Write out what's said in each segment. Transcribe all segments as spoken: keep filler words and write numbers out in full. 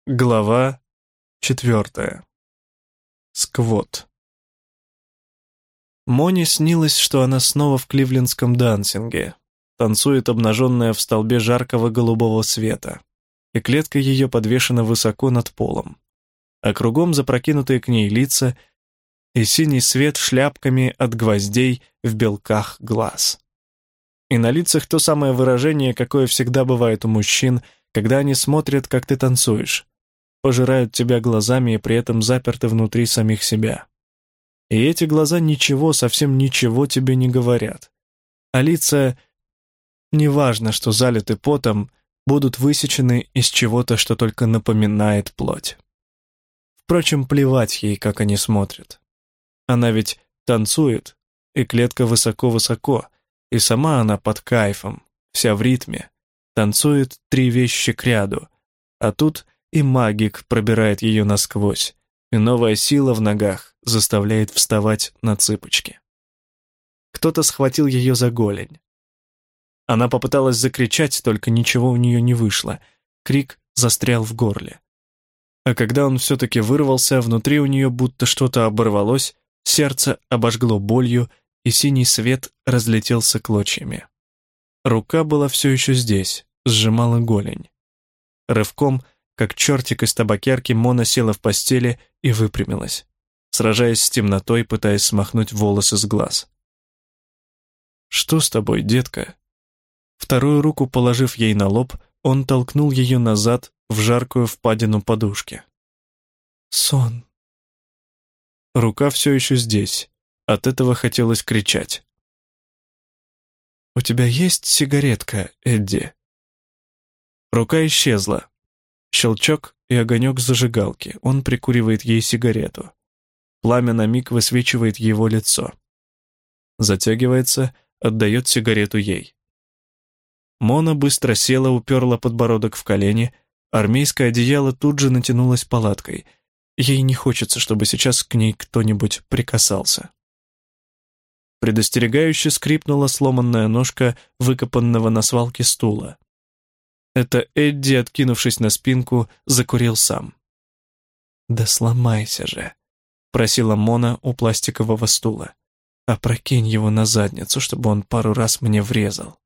Глава четвертая. Сквот. Моне снилось, что она снова в кливлендском дансинге, танцует обнаженная в столбе жаркого голубого света, и клетка ее подвешена высоко над полом, а кругом запрокинутые к ней лица и синий свет шляпками от гвоздей в белках глаз. И на лицах то самое выражение, какое всегда бывает у мужчин, когда они смотрят, как ты танцуешь, пожирают тебя глазами и при этом заперты внутри самих себя. И эти глаза ничего, совсем ничего тебе не говорят. А лица, неважно, что залиты потом, будут высечены из чего-то, что только напоминает плоть. Впрочем, плевать ей, как они смотрят. Она ведь танцует, и клетка высоко-высоко, и сама она под кайфом, вся в ритме, танцует три вещи кряду, а тут и магик пробирает ее насквозь, и новая сила в ногах заставляет вставать на цыпочки. Кто-то схватил ее за голень. Она попыталась закричать, только ничего у нее не вышло. Крик застрял в горле. А когда он все-таки вырвался, внутри у нее будто что-то оборвалось, сердце обожгло болью, и синий свет разлетелся клочьями. Рука была все еще здесь, сжимала голень. Рывком, как чертик из табакерки, Мона села в постели и выпрямилась, сражаясь с темнотой, пытаясь смахнуть волосы с глаз. «Что с тобой, детка?» Вторую руку положив ей на лоб, он толкнул ее назад в жаркую впадину подушки. «Сон». Рука все еще здесь, от этого хотелось кричать. «У тебя есть сигаретка, Эдди?» Рука исчезла. Щелчок и огонек зажигалки. Он прикуривает ей сигарету. Пламя на миг высвечивает его лицо. Затягивается, отдает сигарету ей. Мона быстро села, уперла подбородок в колени. Армейское одеяло тут же натянулось палаткой. Ей не хочется, чтобы сейчас к ней кто-нибудь прикасался. Предостерегающе скрипнула сломанная ножка выкопанного на свалке стула. Это Эдди, откинувшись на спинку, закурил сам. «Да сломайся же», — просила Мона у пластикового стула. «Опрокинь его на задницу, чтобы он пару раз мне врезал».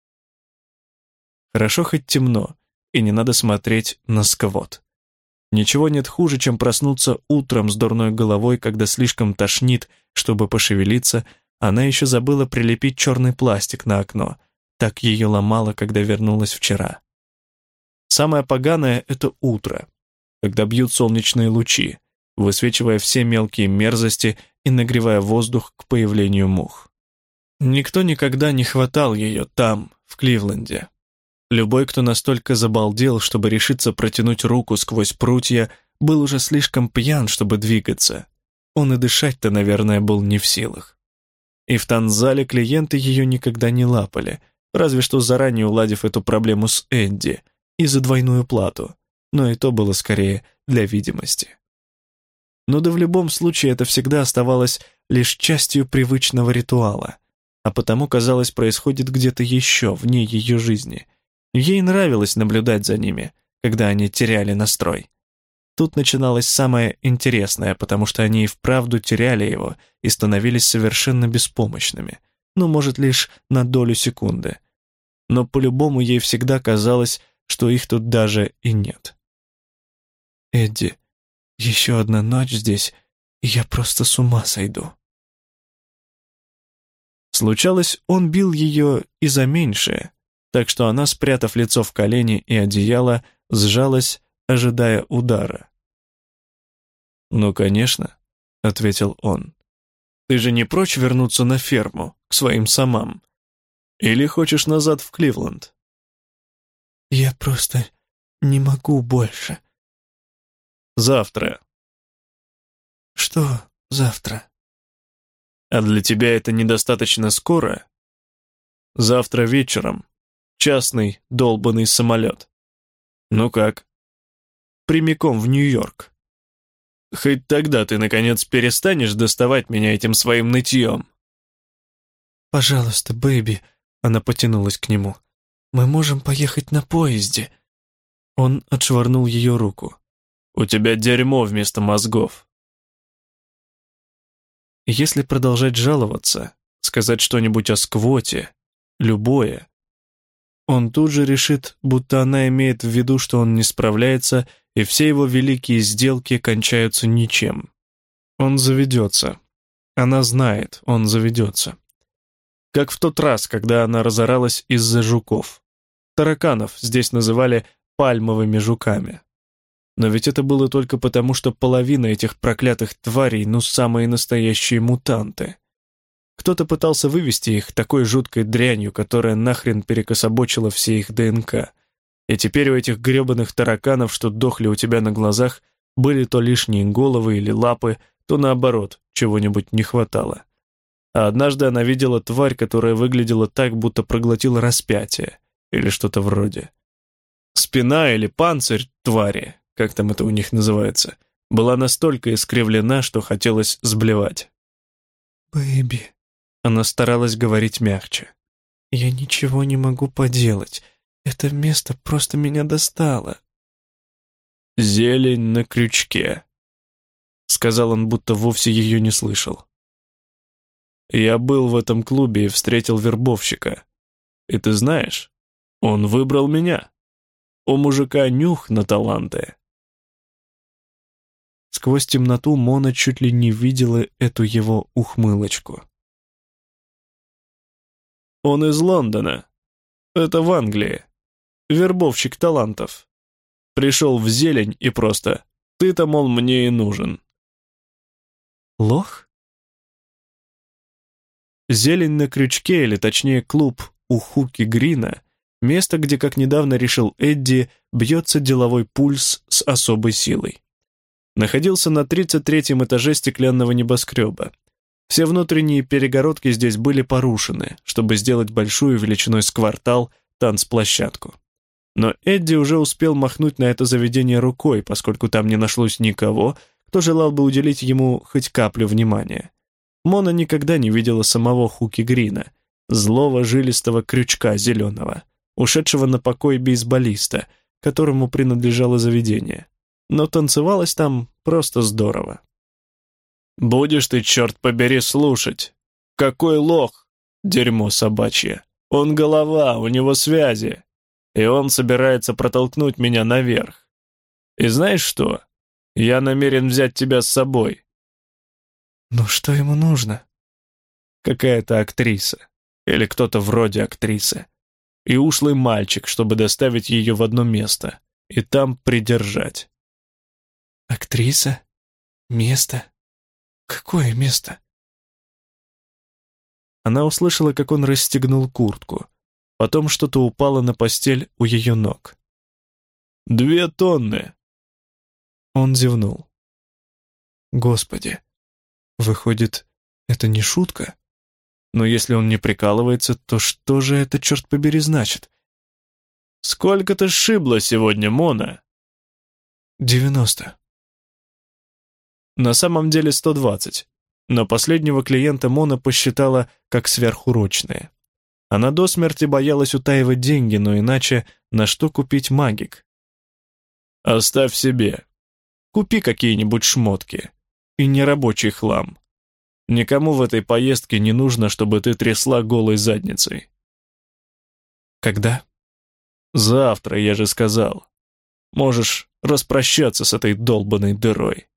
Хорошо хоть темно, и не надо смотреть на сквот. Ничего нет хуже, чем проснуться утром с дурной головой, когда слишком тошнит, чтобы пошевелиться. Она еще забыла прилепить черный пластик на окно. Так ее ломало, когда вернулась вчера. Самое поганое — это утро, когда бьют солнечные лучи, высвечивая все мелкие мерзости и нагревая воздух к появлению мух. Никто никогда не хватал ее там, в Кливленде. Любой, кто настолько забалдел, чтобы решиться протянуть руку сквозь прутья, был уже слишком пьян, чтобы двигаться. Он и дышать-то, наверное, был не в силах. И в танцзале клиенты ее никогда не лапали, разве что заранее уладив эту проблему с Энди, и за двойную плату, но и то было скорее для видимости. Но да в любом случае это всегда оставалось лишь частью привычного ритуала, а потому, казалось, происходит где-то еще, вне ее жизни. Ей нравилось наблюдать за ними, когда они теряли настрой. Тут начиналось самое интересное, потому что они и вправду теряли его и становились совершенно беспомощными, ну, может, лишь на долю секунды. Но по-любому ей всегда казалось, что их тут даже и нет. «Эдди, еще одна ночь здесь, и я просто с ума сойду». Случалось, он бил ее и за меньшее, так что она, спрятав лицо в колени и одеяло, сжалась, ожидая удара. «Ну, конечно», — ответил он. «Ты же не прочь вернуться на ферму, к своим самам? Или хочешь назад в Кливленд?» «Я просто не могу больше». «Завтра». «Что завтра?» «А для тебя это недостаточно скоро?» «Завтра вечером. Частный долбанный самолет». «Ну как?» «Прямиком в Нью-Йорк. Хоть тогда ты, наконец, перестанешь доставать меня этим своим нытьем». «Пожалуйста, бэйби», — она потянулась к нему. «Мы можем поехать на поезде». Он отшвырнул ее руку. У тебя дерьмо вместо мозгов. Если продолжать жаловаться, сказать что-нибудь о сквоте, любое, он тут же решит, будто она имеет в виду, что он не справляется, и все его великие сделки кончаются ничем. Он заведется. Она знает, он заведется. Как в тот раз, когда она разоралась из-за жуков. Тараканов здесь называли пальмовыми жуками. Но ведь это было только потому, что половина этих проклятых тварей, ну, самые настоящие мутанты. Кто-то пытался вывести их такой жуткой дрянью, которая нахрен перекособочила все их ДНК. И теперь у этих гребаных тараканов, что дохли у тебя на глазах, были то лишние головы или лапы, то наоборот, чего-нибудь не хватало. А однажды она видела тварь, которая выглядела так, будто проглотила распятие, или что-то вроде. Спина или панцирь твари, как там это у них называется, была настолько искривлена, что хотелось сблевать. «Бэйби», — она старалась говорить мягче, — «я ничего не могу поделать. Это место просто меня достало». «Зелень на крючке», — сказал он, будто вовсе ее не слышал. «Я был в этом клубе и встретил вербовщика. И ты знаешь, он выбрал меня. У мужика нюх на таланты». Сквозь темноту Мона чуть ли не видела эту его ухмылочку. «Он из Лондона. Это в Англии. Вербовщик талантов. Пришел в зелень и просто: ты-то, мол, мне и нужен». «Лох?» Зелень на крючке, или точнее клуб у Хуки Грина, место, где, как недавно решил Эдди, бьется деловой пульс с особой силой. Находился на тридцать третьем этаже стеклянного небоскреба. Все внутренние перегородки здесь были порушены, чтобы сделать большую величиной с квартал танцплощадку. Но Эдди уже успел махнуть на это заведение рукой, поскольку там не нашлось никого, кто желал бы уделить ему хоть каплю внимания. Мона никогда не видела самого Хуки Грина, злого жилистого крючка зеленого, ушедшего на покой бейсболиста, которому принадлежало заведение. Но танцевалось там просто здорово. «Будешь ты, черт побери, слушать! Какой лох! Дерьмо собачье! Он голова, у него связи, и он собирается протолкнуть меня наверх. И знаешь что? Я намерен взять тебя с собой». «Ну что ему нужно?» «Какая-то актриса, или кто-то вроде актрисы, и ушлый мальчик, чтобы доставить ее в одно место, и там придержать». «Актриса? Место? Какое место?» Она услышала, как он расстегнул куртку. Потом что-то упало на постель у ее ног. «Две тонны!» Он зевнул. «Господи, выходит, это не шутка? Но если он не прикалывается, то что же это, черт побери, значит?» «Сколько ты сшибла сегодня, Мона?» «Девяносто». На самом деле сто двадцать, но последнего клиента Мона посчитала как сверхурочные. Она до смерти боялась утаивать деньги, но иначе на что купить магик? «Оставь себе. Купи какие-нибудь шмотки. И нерабочий хлам. Никому в этой поездке не нужно, чтобы ты трясла голой задницей». «Когда?» «Завтра, я же сказал. Можешь распрощаться с этой долбанной дырой».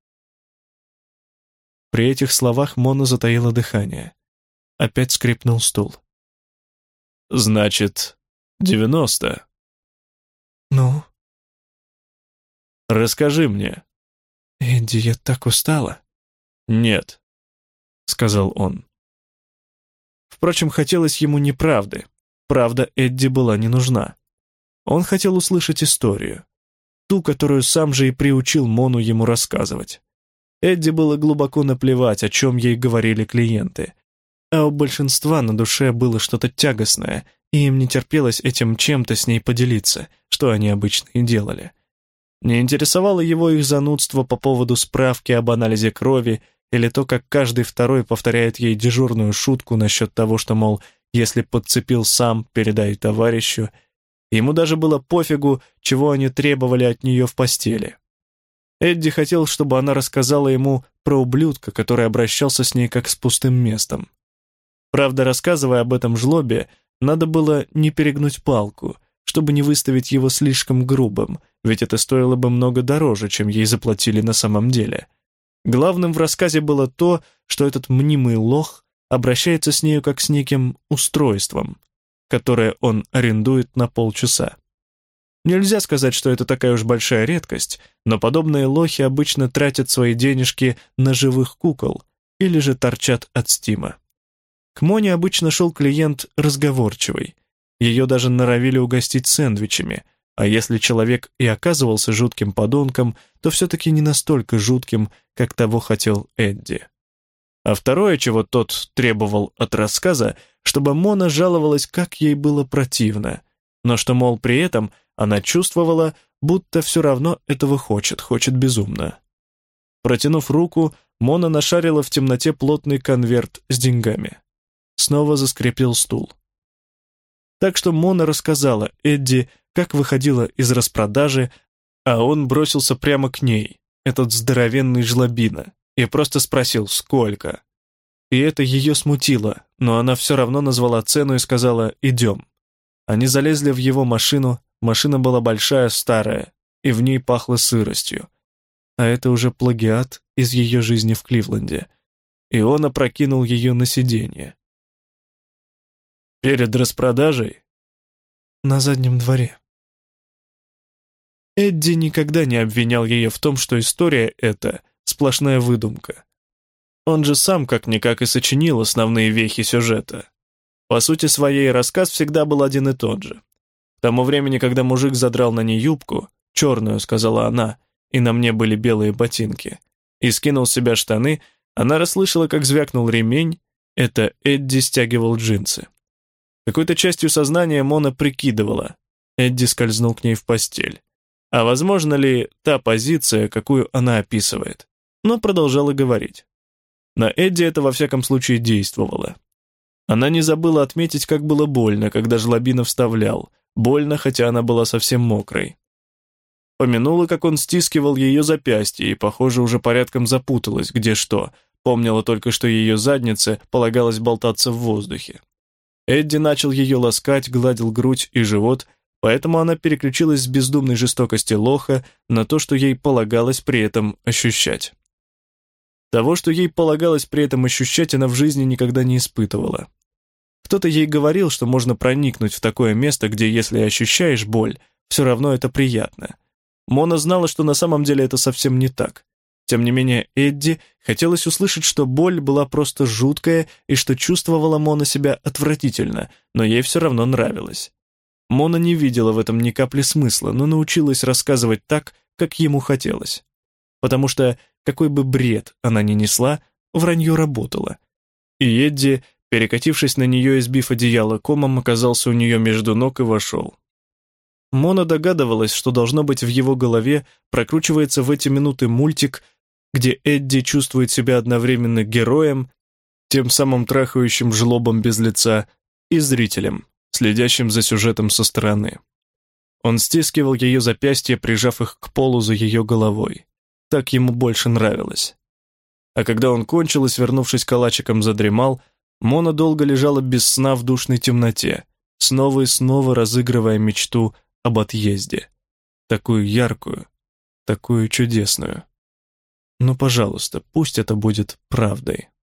При этих словах Мона затаила дыхание. Опять скрипнул стул. «Значит, девяносто?» «Ну?» «Расскажи мне». «Эдди, я так устала». «Нет», — сказал он. Впрочем, хотелось ему неправды. Правда Эдди была не нужна. Он хотел услышать историю. Ту, которую сам же и приучил Мону ему рассказывать. Эдди было глубоко наплевать, о чем ей говорили клиенты. А у большинства на душе было что-то тягостное, и им не терпелось этим чем-то с ней поделиться, что они обычно и делали. Не интересовало его их занудство по поводу справки об анализе крови или то, как каждый второй повторяет ей дежурную шутку насчет того, что, мол, если подцепил сам, передай товарищу. Ему даже было пофигу, чего они требовали от нее в постели. Эдди хотел, чтобы она рассказала ему про ублюдка, который обращался с ней как с пустым местом. Правда, рассказывая об этом жлобе, надо было не перегнуть палку, чтобы не выставить его слишком грубым, ведь это стоило бы много дороже, чем ей заплатили на самом деле. Главным в рассказе было то, что этот мнимый лох обращается с нею как с неким устройством, которое он арендует на полчаса. Нельзя сказать, что это такая уж большая редкость, но подобные лохи обычно тратят свои денежки на живых кукол или же торчат от стима. К Моне обычно шел клиент разговорчивый. Ее даже норовили угостить сэндвичами, а если человек и оказывался жутким подонком, то все-таки не настолько жутким, как того хотел Эдди. А второе, чего тот требовал от рассказа, чтобы Мона жаловалась, как ей было противно, но что, мол, при этом она чувствовала, будто все равно этого хочет, хочет безумно. Протянув руку, Мона нашарила в темноте плотный конверт с деньгами. Снова заскрипел стул. Так что Мона рассказала Эдди, как выходила из распродажи, а он бросился прямо к ней, этот здоровенный жлобина, и просто спросил, сколько. И это ее смутило, но она все равно назвала цену и сказала «идем». Они залезли в его машину, машина была большая, старая, и в ней пахло сыростью. А это уже плагиат из ее жизни в Кливленде. И он опрокинул ее на сиденье. Перед распродажей? На заднем дворе. Эдди никогда не обвинял ее в том, что история эта сплошная выдумка. Он же сам как-никак и сочинил основные вехи сюжета. По сути своей, рассказ всегда был один и тот же. К тому времени, когда мужик задрал на ней юбку, черную, сказала она, и на мне были белые ботинки, и скинул с себя штаны, она расслышала, как звякнул ремень, это Эдди стягивал джинсы. Какой-то частью сознания Мона прикидывала, Эдди скользнул к ней в постель. А возможно ли та позиция, какую она описывает? Но продолжала говорить. На Эдди это во всяком случае действовало. Она не забыла отметить, как было больно, когда жлобина вставлял. Больно, хотя она была совсем мокрой. Помянула, как он стискивал ее запястье, и, похоже, уже порядком запуталась, где что. Помнила только, что ее заднице полагалось болтаться в воздухе. Эдди начал ее ласкать, гладил грудь и живот, поэтому она переключилась с бездумной жестокости лоха на то, что ей полагалось при этом ощущать. Того, что ей полагалось при этом ощущать, она в жизни никогда не испытывала. Кто-то ей говорил, что можно проникнуть в такое место, где, если ощущаешь боль, все равно это приятно. Мона знала, что на самом деле это совсем не так. Тем не менее, Эдди хотелось услышать, что боль была просто жуткая и что чувствовала Мона себя отвратительно, но ей все равно нравилось. Мона не видела в этом ни капли смысла, но научилась рассказывать так, как ему хотелось. Потому что, какой бы бред она ни несла, вранье работало. И Эдди, перекатившись на нее и сбив одеяло комом, оказался у нее между ног и вошел. Мона догадывалась, что должно быть в его голове прокручивается в эти минуты мультик, где Эдди чувствует себя одновременно героем, тем самым трахающим жлобом без лица, и зрителем, следящим за сюжетом со стороны. Он стискивал ее запястья, прижав их к полу за ее головой. Так ему больше нравилось. А когда он кончил и, свернувшись калачиком, задремал, Мона долго лежала без сна в душной темноте, снова и снова разыгрывая мечту об отъезде. Такую яркую, такую чудесную. Ну, пожалуйста, пусть это будет правдой.